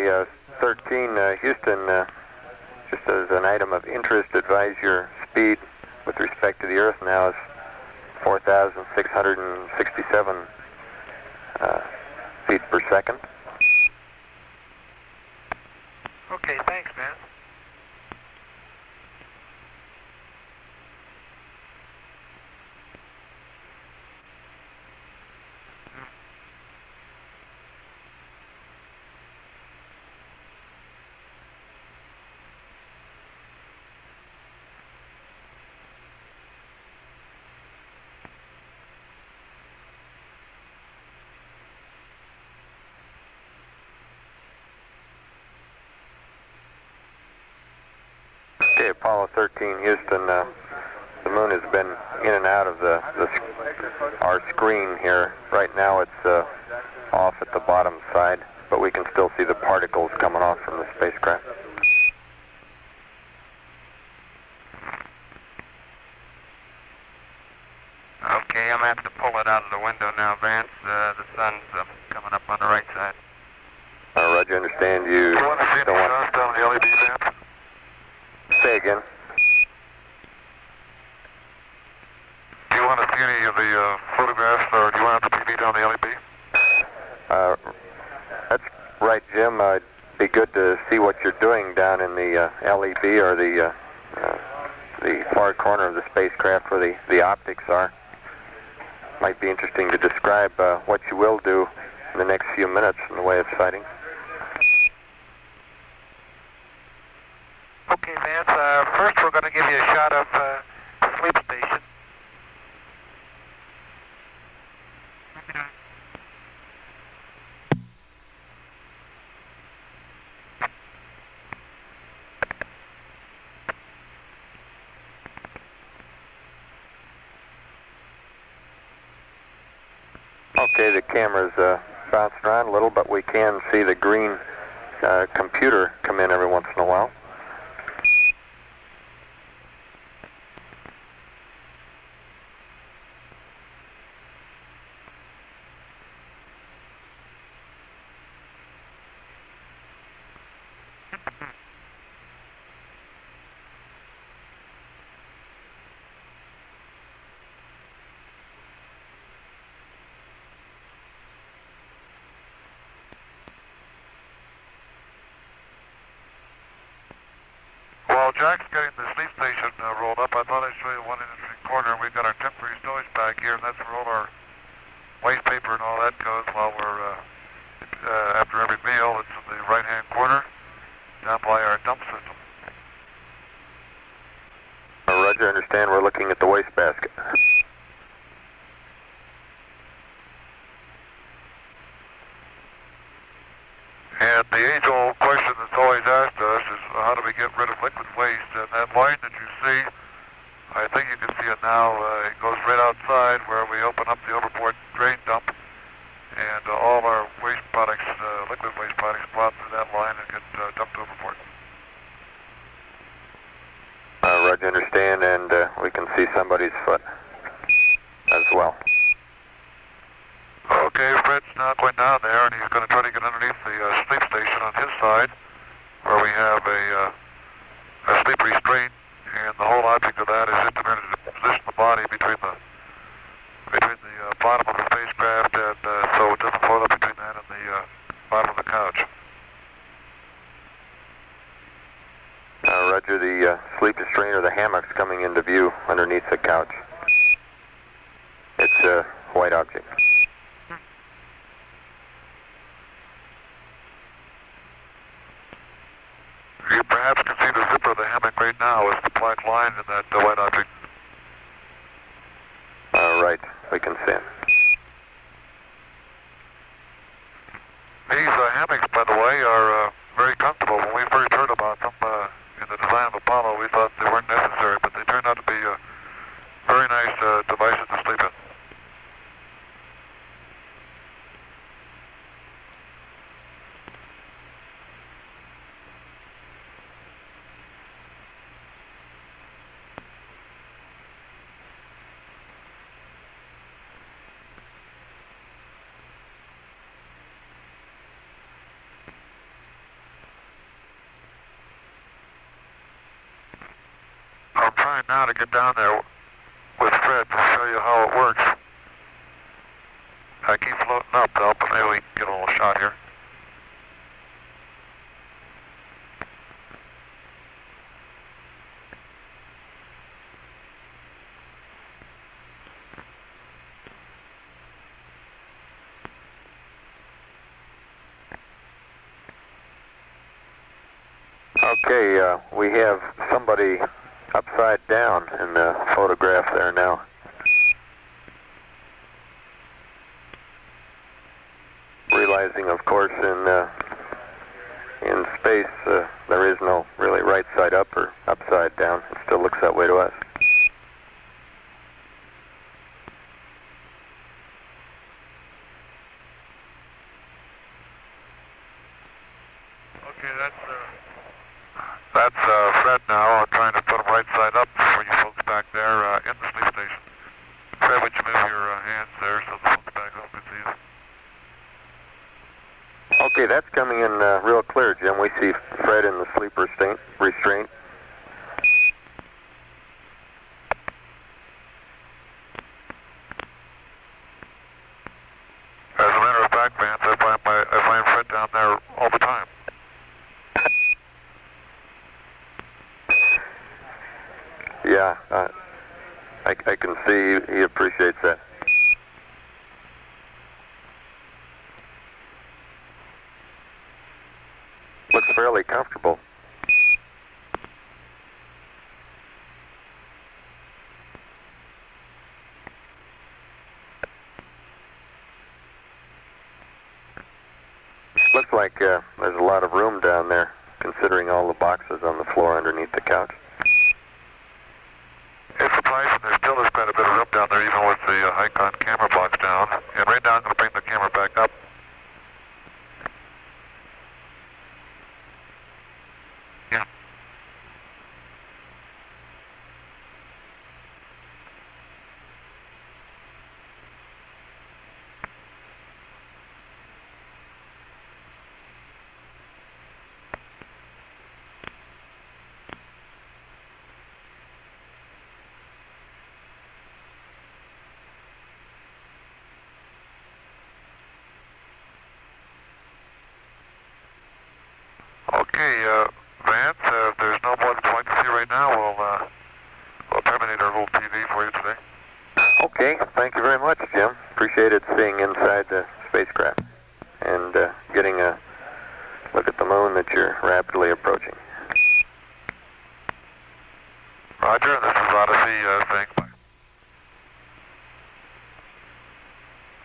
Okay, 13 Houston, just as an item of interest, advise your speed with respect to the Earth now is 4,667 feet per second. Okay, thanks, man. Okay, Apollo 13 Houston, the moon has been in and out of our screen here. Right now it's off at the bottom side, but we can still see the particles coming off from the spacecraft. Okay, I'm going to have to pull it out of the window now, Vance. The sun's coming up on the right side. Roger, understand you Do you want to see any don't want... shots down the LED, Vance? Say again. Do you want to see any of the photographs, or do you want to have the TV down the LED? That's right, Jim. It'd be good to see what you're doing down in the LEB or the far corner of the spacecraft where the optics are. Might be interesting to describe what you will do in the next few minutes in the way of sighting. Okay, Vance, first we're going to give you a shot of sleep station. Okay, the camera's bouncing around a little, but we can see the green computer come in every once in a while. While Jack's getting the sleep station rolled up, I thought I'd show you one interesting corner. We've got our temporary storage bag here, and that's where all our waste paper and all that goes while we're, after every meal. It's in the right-hand corner, down by our dump system. Roger, understand we're looking at the wastebasket. And the age-old question that's always asked us is how do we get rid of liquid waste? And that line that you see, I think you can see it now, it goes right outside where we open up the overboard drain dump, and all of our waste products, liquid waste products, go out through that line and get dumped overboard. Roger, understand, and we can see somebody's foot as well. Okay, Fred's now going down there, and he's going to try to get underneath the sleep station on his side, where we have a sleep restraint, and the whole object of that is just to position the body between the bottom of the spacecraft, and so it doesn't float up between that and the bottom of the couch. Roger, the sleep restraint or the hammock's coming into view underneath the couch. It's a white object. You perhaps can see the zipper of the hammock right now as the black line in that white object. Right, we can see it. These hammocks, by the way, are very comfortable. When we first heard about them in the design of Apollo, we thought they weren't necessary, but they turned out to be very nice devices to sleep in. right now to get down there with Fred to show you how it works. I keep floating up though, but maybe we can get a little shot here. Okay, we have somebody upside down in the photograph there now. Realizing, of course, in space, there is no really right side up or upside down. It still looks that way to us. Okay, that's Fred now. I'm trying to put him right side up for you folks back there in the sleep station. Fred, would you move your hands there so the folks back home can see you? Okay, that's coming in real clear, Jim. We see Fred in the sleep restraint. As a matter of fact, Vance, I find Fred down there all the time. Yeah, I can see he appreciates that. Looks fairly comfortable. Looks like there's a lot of room down there, considering all the boxes on the floor underneath the couch. It's surprising there still is quite a bit of room down there, even with the Icon camera box down. And right now I'm going to bring the camera back up. Yeah. Okay, Vance, if there's no more that you'd like to see right now, we'll terminate our little TV for you today. Okay, thank you very much, Jim. Appreciated seeing inside the spacecraft and getting a look at the moon that you're rapidly approaching. Roger, this